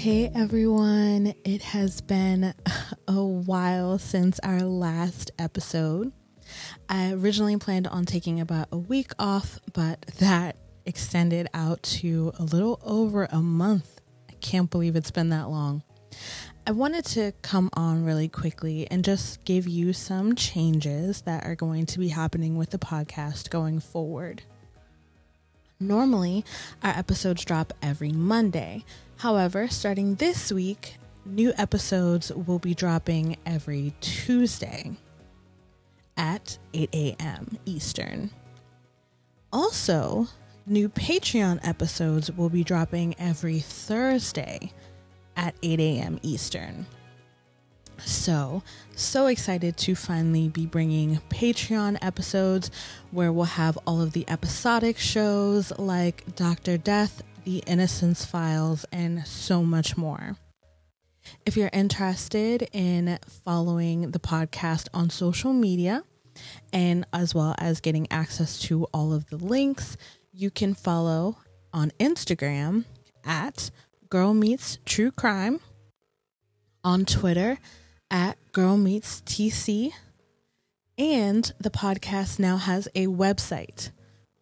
Hey everyone, it has been a while since our last episode. I originally planned on taking about a week off, but that extended out to a little over a month. I can't believe it's been that long. I wanted to come on really quickly and just give you some changes that are going to be happening with the podcast going forward. Normally, our episodes drop every Monday. However, starting this week, new episodes will be dropping every Tuesday at 8 a.m. Eastern. Also, new Patreon episodes will be dropping every Thursday at 8 a.m. Eastern. So excited to finally be bringing Patreon episodes where we'll have all of the episodic shows like Dr. Death, The Innocence Files, and so much more. If you're interested in following the podcast on social media and as well as getting access to all of the links, you can follow on Instagram at Girl Meets True Crime, on Twitter at Girl Meets TC, and the podcast now has a website,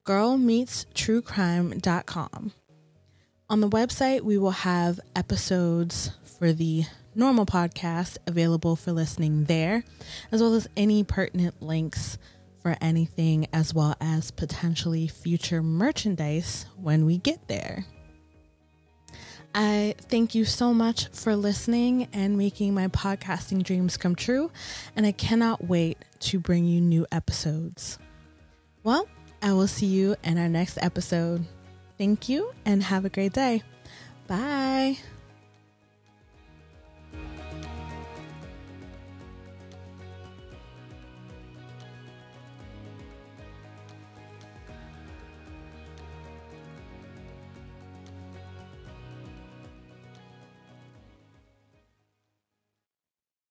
girlmeetstruecrime.com. On the website, we will have episodes for the normal podcast available for listening there, as well as any pertinent links for anything, as well as potentially future merchandise when we get there. I thank you so much for listening and making my podcasting dreams come true, and I cannot wait to bring you new episodes. Well, I will see you in our next episode. Thank you and have a great day. Bye.